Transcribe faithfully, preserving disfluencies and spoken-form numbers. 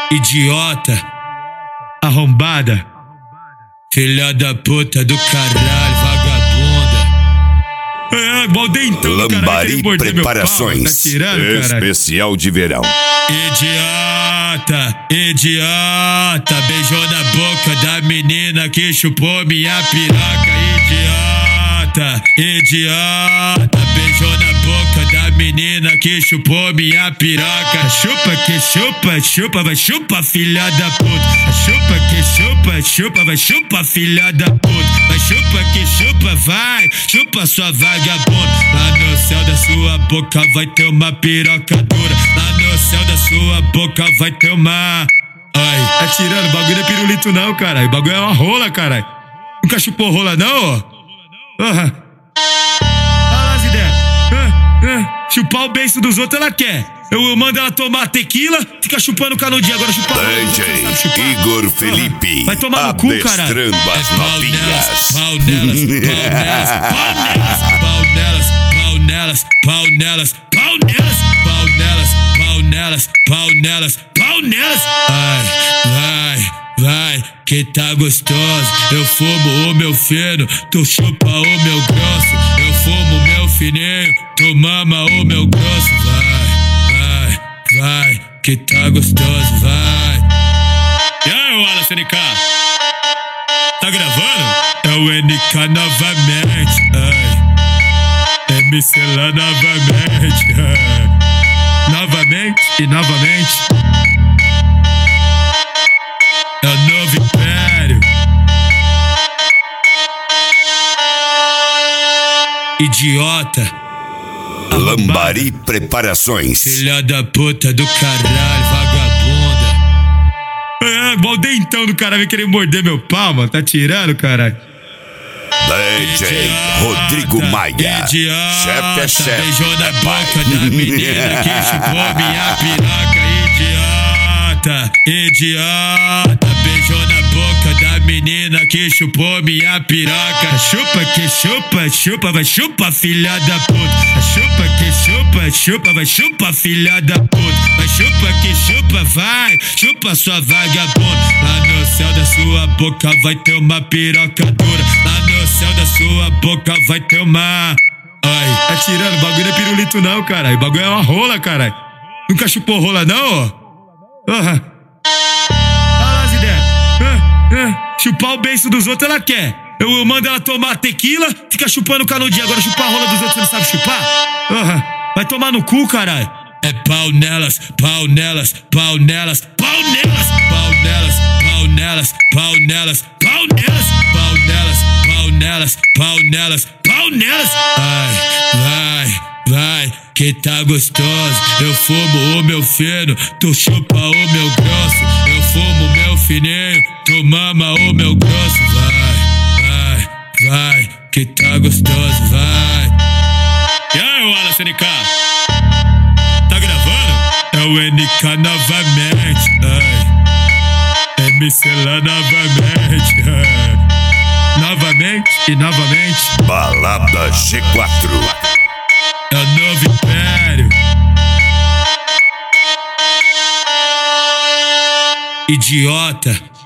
idiota, arrombada, filha da puta do caralho, vagabunda. É, maldentão, Lambari Preparações, tá tirando, especial de verão. Idiota, idiota, beijou na boca da menina que chupou minha piroca. Idiota, idiota, beijou na boca da menina que chupou minha piroca. Chupa que chupa, chupa, vai chupa, filha da puta. Chupa que chupa, chupa, vai chupa, filha da puta. Vai chupa que chupa, vai, chupa sua vagabunda. Lá no céu da sua boca vai ter uma piroca dura. Lá no céu da sua boca vai ter uma... Ai, tá tirando, o bagulho não é pirulito não, caralho. O bagulho é uma rola, caralho. Nunca chupou rola não, ó? Aham. Olha lá as ideias. Ah, ah. Chupar o beiço dos outros ela quer. Eu mando ela tomar tequila, fica chupando canudinho. Agora chupar o D J Igor Felipe, vai tomar no cu, caralho. adestrando as novinhas. Pau nelas, pau nelas, pau nelas, pau nelas, pau nelas, pau nelas, pau nelas, pau nelas, pau nelas. Ai, vai, vai, que tá gostoso. Eu fumo o meu feno, tu chupa o meu grosso. Eu fumo o meu fininho, tu mama o meu grosso. Vai, vai, vai, que tá gostoso, vai. E aí, Wallace N K? Tá gravando? É o N K novamente, ai. M C lá novamente, ai. Novamente e novamente. É o novo império. Idiota, Lambari Preparações, filha da puta do caralho, vagabunda. É, maldentão do caralho, vai querer morder meu pau, mano. Tá tirando, caralho. D J Rodrigo Maia, idiota, chefe é chefe, beijou na é boca pai. da menina que chupou minha piroca. Idiota, idiota, beijou na boca da menina que chupou minha piroca. Chupa que chupa, chupa, vai chupa, filha da puta. Chupa que chupa, chupa, vai chupa, filha da puta. Vai chupa que chupa, vai, chupa sua vagabunda. Lá no céu da sua boca vai ter uma piroca dura. Lá no céu da sua boca vai ter uma... Ai, tá tirando, o bagulho não é pirulito não, caralho. O bagulho é uma rola, caralho. Nunca chupou rola não, ó? Aham. Olha lá as ideias. Ah, ah. Chupar o beiço dos outros ela quer. Eu mando ela tomar tequila, fica chupando canudinho. Agora chupar a rola dos outros você não sabe chupar? Aham. Vai tomar no cu, caralho. É pau nelas, pau nelas, pau nelas, pau nelas, pau nelas, pau nelas, pau nelas, pau nelas, pau nelas, pau nelas, pau nelas, pau nelas. Ai, vai, vai, que tá gostoso. Eu fumo o meu feno, tu chupa o meu grosso. Eu fumo o meu fininho, tu mama o meu grosso. Vai, vai, vai, que tá gostoso, vai. E aí, Wallace N K? Tá gravando? É o N K novamente, ai. M C lá novamente, ai. Novamente e novamente. Balada G quatro. É o novo império. Idiota.